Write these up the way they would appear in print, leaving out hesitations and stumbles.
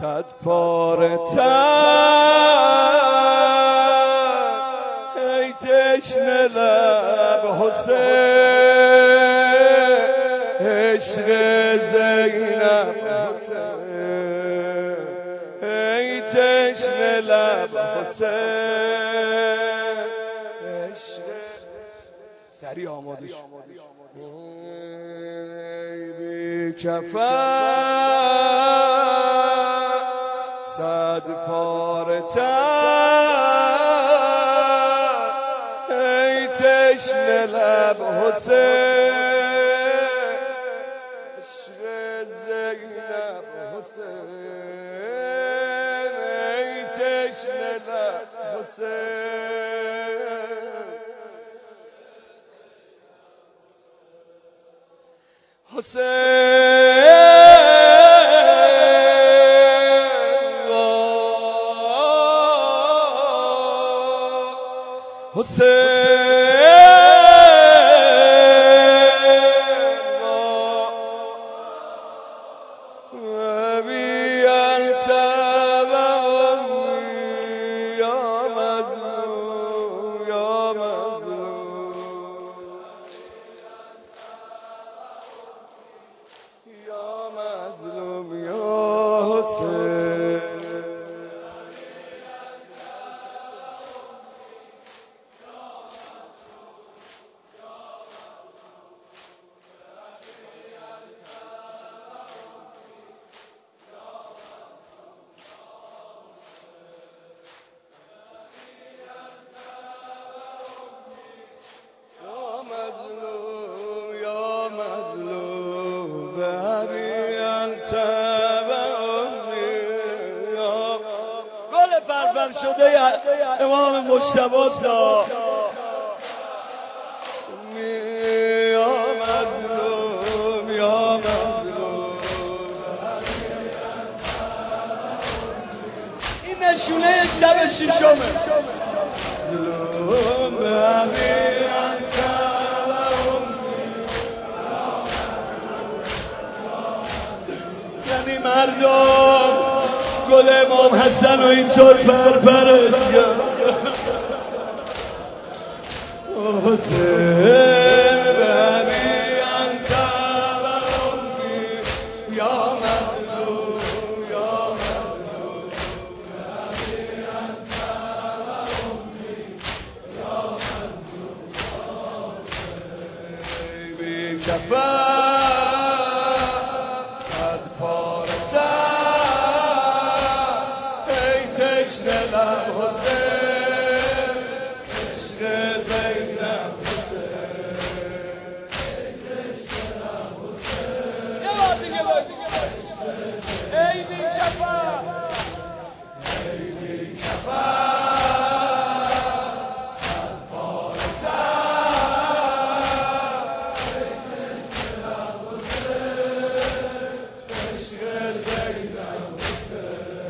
صد پاره ای تشنه لب حسین عشق زینب حسین ای تشنه لب حسین عشق سری آماده شد ای بی کفن صد پاره ای تشنه لب حسین عشق زینب حسین ای تشنه لب حسین حسین أبي أنت وأمي يا مظلوم يا مظلوم يا مظلوم يا حسين يا مظلوم أبي أنت وأمي يا گل فرفر شده امام مجتبی سا یا مظلوم یا مظلوم این نشونه شب ششمه مظلوم أبي أنت مردم گل امام حسن و اینطور پرپرش کرد حسین بنی انت و امی یا مظلوم یا مظلوم بنی انت و امی یا مظلوم بی کفن تشنه لب حسین عشق زینب حسین تشنه لب حسین یه بار دیگه ای بی کفن ای بی کفن صد پاره تشنه لب حسین عشق زینب حسین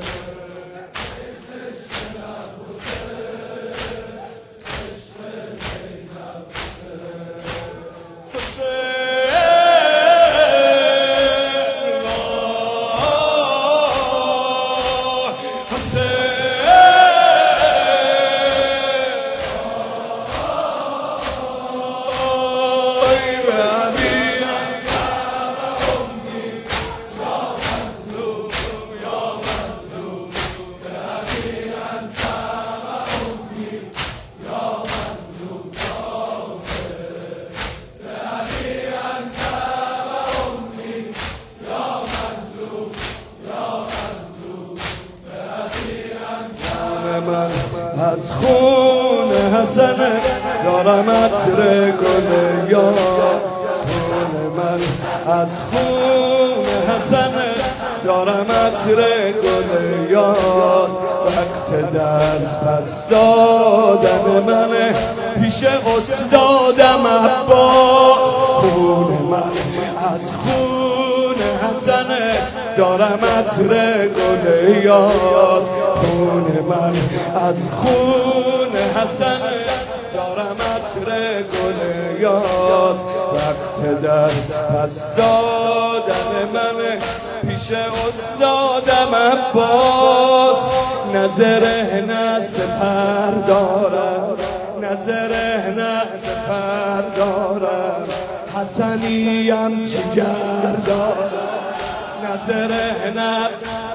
از خون حسن دارم عطر گل یار خون من از خون حسن دارم عطر گل یار وقت درس پس دادن من پیش استادم عباس خون من از خون حسن دارم عطر گل یار خون من از خون حسن دارم عطر گل یاس وقت دست پس دادن من پیش استادم عباس، نظره نه سپر دارم، نظره نه سپر دارم، حسنیم جگر دارم، نظره نه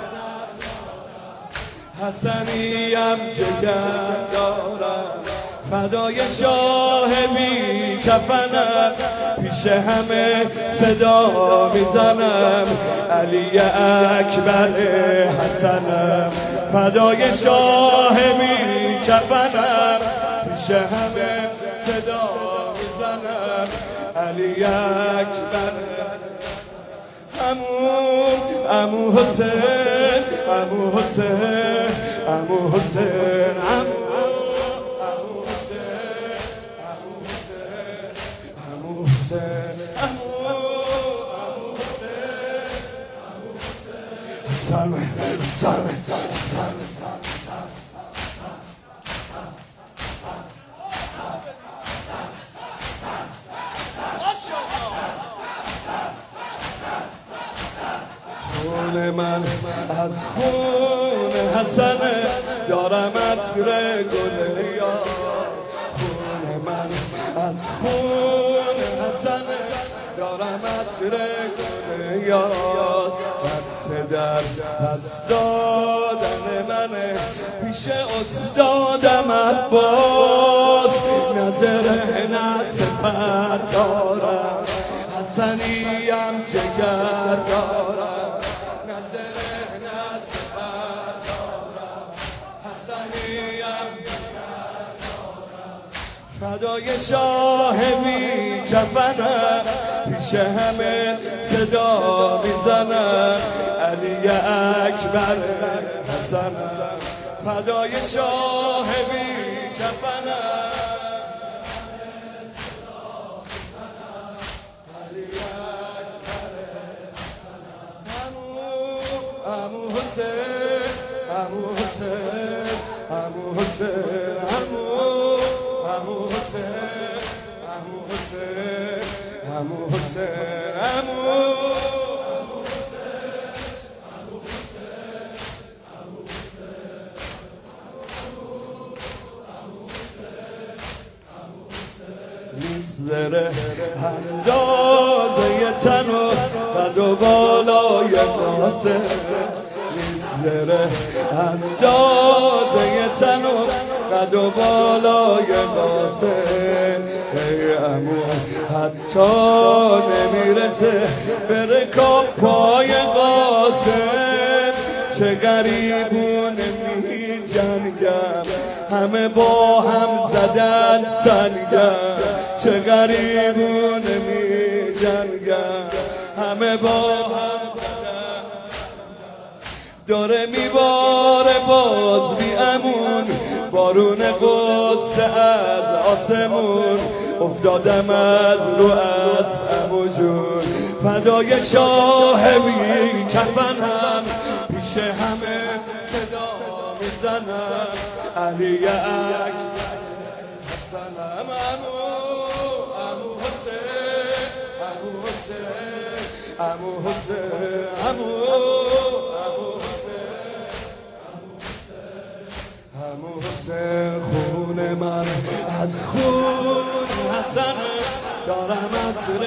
حسنیم جگر دارم، فدای شاه بی کفنم، پیش همه صدا میزنم، علی اکبر حسنم، فدای شاه بی کفنم، پیش همه صدا میزنم، علی اکبر. عمو حسین، عمو حسین، عمو حسین، عمو حسین، عمو حسین، عمو حسین، عمو خون من از خون حسنه، دارم عطر گل یار، خون من از خون حسنه، دارم عطر گل یار، وقت درس پس دادن منه، پیش استادم عباس، نظره نه سپر دارم، حسنیم جگر دارم، نظره نه سپر دارم، حسنیم جگر دارم، فدای شاه بی کفنم، پیش همه صدا میزنم، علی اکبر حسنم، فدای شاه بی کفنم، عمو حسین، عمو حسین، عمو حسین، عمو حسین، عمو حسین، عمو حسین، زره اندازه تن و قد و بالای قاسه، زره اندازه تن و قد و بالای قاسه، ای عمو حتی نمیرسه به رکاب پای قاسم، چه غریبونه می جنگم، همه با هم زدن سنگم، چه غریبونه می جنگم، همه با هم زدن، داره میباره باز بی امون، بارون قصه از آسمون، افتادم از رو اسب عمو جون، فدای شاه بی کفنم، پیش همه صدا میزنم، علی اکبر حسنم، عمو حسین، عمو حسین، عمو حسین، عمو حسین، خون من از خون حسنه، دارم عطر،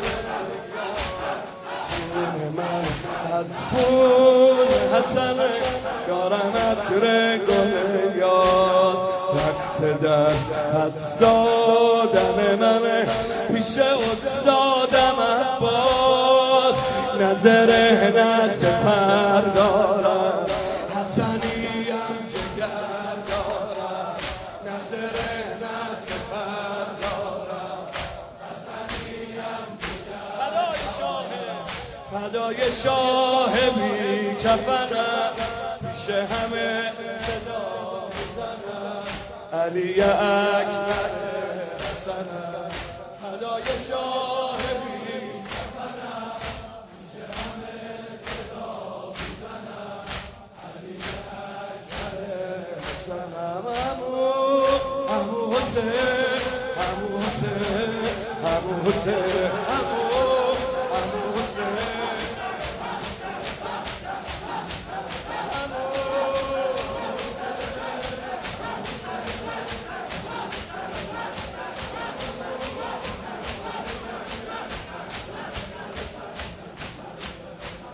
خون من از خون حسنه، دارم عطر گل یاس، وقت دست پس دادن منه، پیش استادم عباس، نظره نه سپر دارم، حسنیم جگر دارم، نظره نه سپر دارم، حسنیم جگر، فدای شاه بی کفنم، پیش همه صدا میزنم، علی اکبر حسنم، فدای شاه بی کفنم، پیش همه صدا میزنم، علی اکبر حسنم، عمو حسین، عمو حسین، عمو حسین، عمو حسین،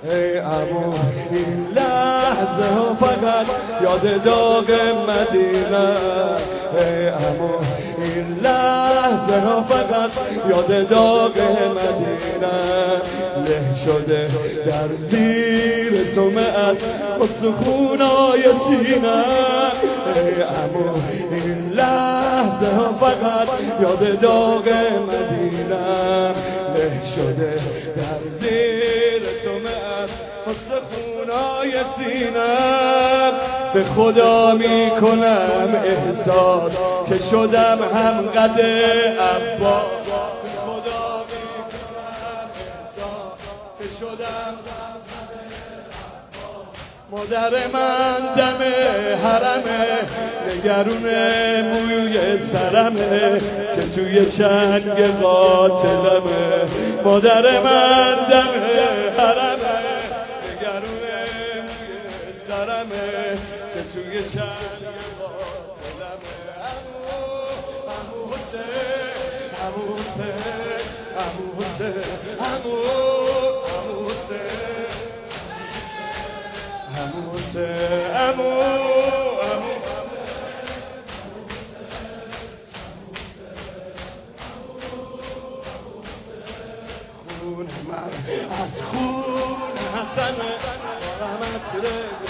ای عمو این لحظه ها فقط یاد داغ مدینه. ای عمو این لحظه ها فقط یاد داغ مدینه. له شده در زیر سمه از استخونای سینه. ای عمو این لحظه ها فقط یاد داغ مدینه. له شده در زیر سمه از استخونای سینم. به خدا میکنم احساس که شدم هم قد عباس. به خدا میکنم احساس که شدم مادر من دم حرمه، نگرون موی سرمه که توی چنگ قاتلمه. مادر من دم حرمه، نگرون موی سرمه که توی چنگ قاتلمه. عمو حسین، عمو حسین، عمو حسین، عمو حسین، عمو حسین، عمو خون من از خون حسنه، رحمت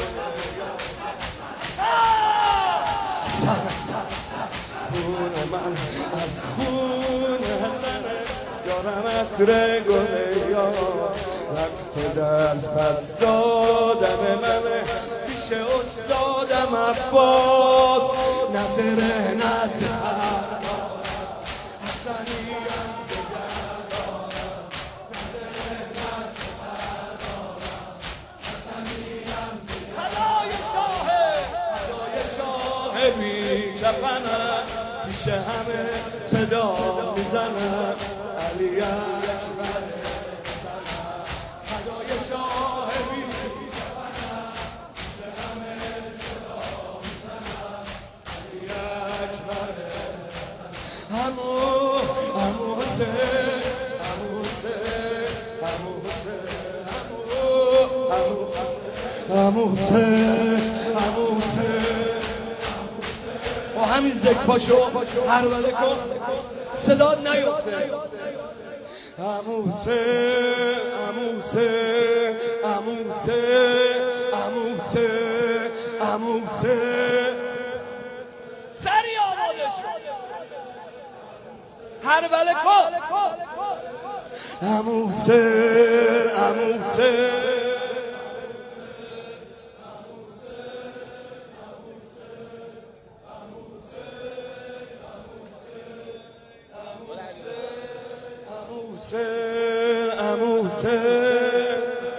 خون من از خون حسنه، دارمت رگونه یا وقت درس پس دادن منه. پیش استادم عباس نظره نظر حسنیم هدای شاه بی کفنم، پیش همه صدا میزنم علی اکبر. هدای شاه بی کفنم، پیش همه صدا میزنم علی اکبر. عمو حسین، عمو حسین، عمو حسین، عمو حسین، عمو حسین. با همین ذکر پاشو هر وله کن صدات نیفته. عمو حسین، عمو حسین، عمو حسین، عمو حسین، عمو حسین. سری آماده شد هر وله کن. عمو حسین، عمو حسین، عمو حسین.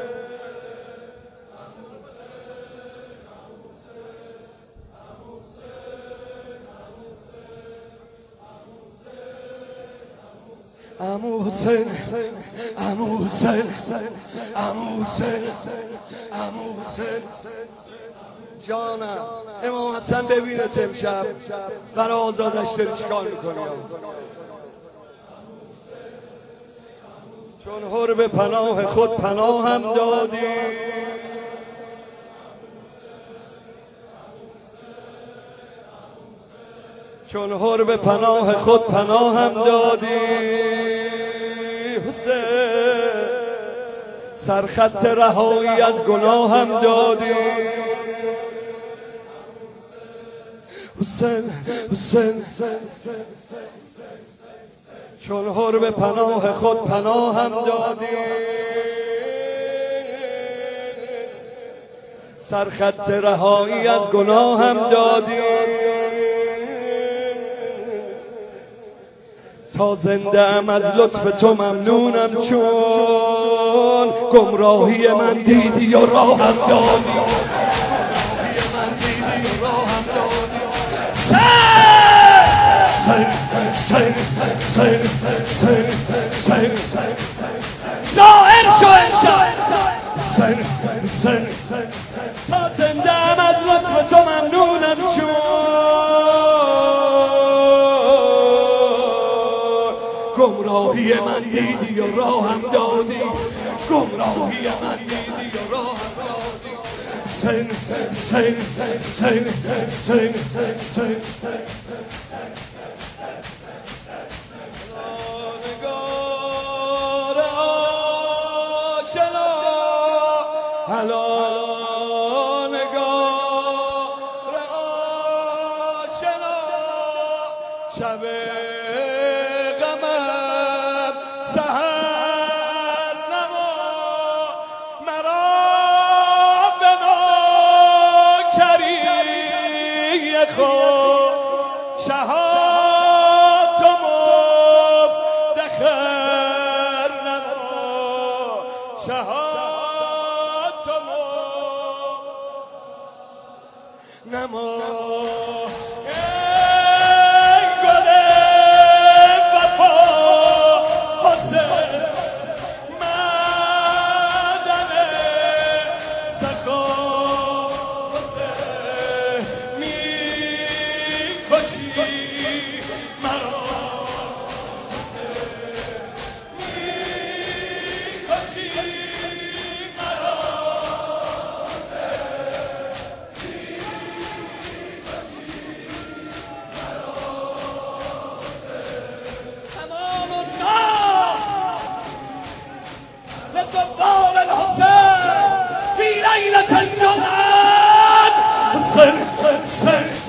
عمو حسین، عمو حسین، عمو حسین، عمو حسین. جانم امام حسن ببینه امشب برای آزادش داری چیکار میکنی؟ چون حر به پناه خود پناه هم دادی، چون حر به پناه خود پناه هم دادی. حسین سرخط رهایی از گناه هم دادی. حسین، حسین، چون حر به پناه خود پناه هم دادی. سرخط رهایی از گناه هم دادی. تا زنده ام از لطف تو ممنونم، چون گمراهی من دیدی و راهم دادی. گمراهی من دیدی و راهم دادی. ظاهر شو امشب. تا زنده ام از لطف تو ممنونم، چون گمراهی من دیدی و راهم دادی. گمراهی من دیدی حسین حسین حسین حسین حسین نگار آشنا هلا نگار آشنا شب غمم سحر نما مرا به نوکری خود شهاد و مفتخر نما شهاد و نما للثوار الحسين في ليلة الجمعة حسين حسين